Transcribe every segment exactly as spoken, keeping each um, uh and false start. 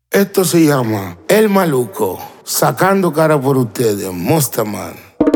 Esto se llama El Maluco, sacando cara por ustedes, Mustaman.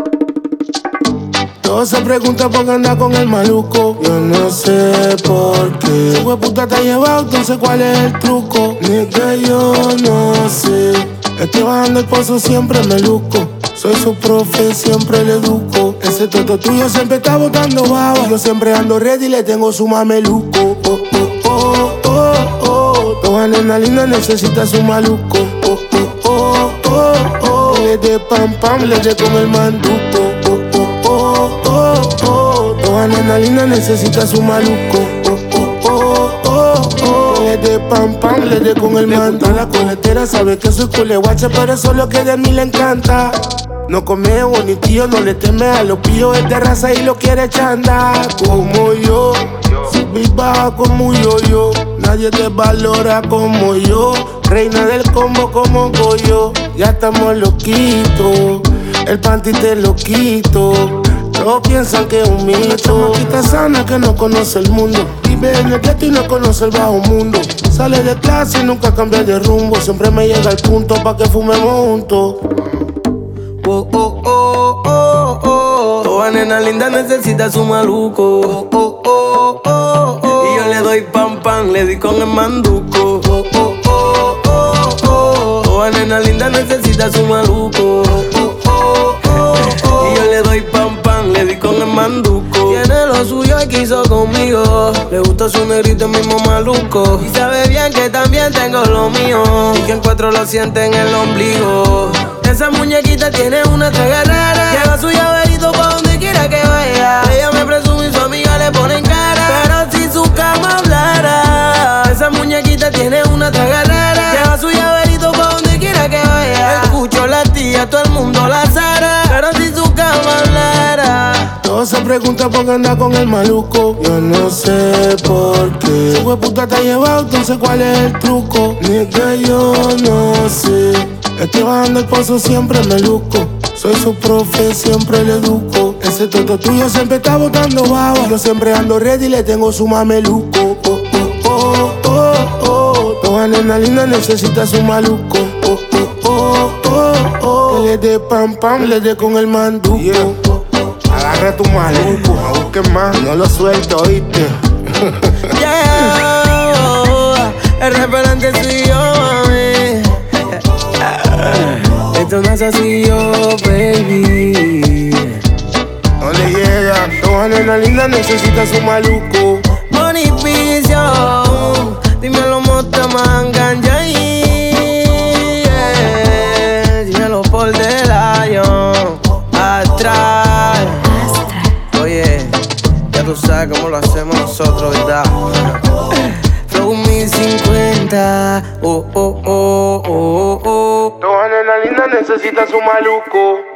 Todos se preguntan por qué anda con el maluco. Yo no sé por qué. Su puta te ha llevado, entonces ¿cuál es el truco? Ni que yo no sé. Estoy bajando el pozo, siempre me luco. Soy su profe, siempre le educo. Ese toto tuyo siempre está botando baba. Yo siempre ando ready y le tengo su mameluco. Oh, oh, oh, oh, oh. Toda nena linda necesita su maluco. Oh, oh, oh, oh, oh. Le de pam pam, le de con el manduco. Oh, oh, oh, oh, oh. Toda nena linda necesita su maluco. Oh, oh, oh, oh, oh. Le de pam pam, le de con el manduco. La coletera sabe que soy culeguache, pero eso es lo que de mí le encanta. No come bonitillo, no le teme a los pillos. Es de raza y lo quiere chandar como yo. Subir baja como yo, yo. Nadie te valora como yo. Reina del combo como Goyo. Ya estamos loquitos. El panty te lo quito. Todos piensan que es un mito. Una chamaquita sana que no conoce el mundo. Vive en el gueto y no conoce el bajo mundo. Sale de clase y nunca cambia de rumbo. Siempre me llega al punto pa' que fumemos juntos. Oh, oh, oh, oh, oh. Toda nena linda necesita su maluco. Oh, oh, oh, oh, oh. Y yo le doy pam pam, le doy con el manduco. Oh, oh, oh, oh, oh. Toda nena linda necesita su maluco. Oh, oh, oh, oh, oh. Y yo le doy pam pam, le doy con el manduco. Tiene lo suyo y quiso conmigo. Le gusta su negrito, el mismo maluco. Y sabe bien que también tengo lo mío. Y que en cuatro lo siente en el ombligo. Esa muñequita tiene una traga rara. Lleva su llaverito pa' donde quiera que vaya. Ella me presume y su amiga le pone en cara. Pero si su cama hablara. Esa muñequita tiene una traga rara. Lleva su llaverito pa' donde quiera que vaya. Escucho la tía, todo el mundo la zara. Pero si su cama hablara. Todos se preguntan por qué anda con el maluco. Yo no sé por qué. Su puta te ha llevado, entonces ¿cuál es el truco? Ni que yo no sé. Estoy bajando el pozo, siempre me luco. Soy su profe, siempre le educo. Ese toto tuyo siempre está botando baba. Yo siempre ando ready y le tengo su mameluco. Oh, oh, oh, oh, oh. Toda nena linda necesita su maluco. Oh, oh, oh, oh, oh. Le de pam pam, le de con el manduco. Yeah. Agarra tu maluco, no busques más, no lo suelto, ¿oíste? Yeah, el referente soy yo, mami. Esto no es así yo, baby. No le llega, toda nena linda necesita su maluco. Money Vision, dímelo Mustaman, ganja yeah. Dímelo por de Lion, Astral. Oye, ya tú sabes cómo lo hacemos nosotros, ¿verdad? Flow mil cincuenta, oh, oh, oh, oh, oh. Toda nena linda necesita su maluco.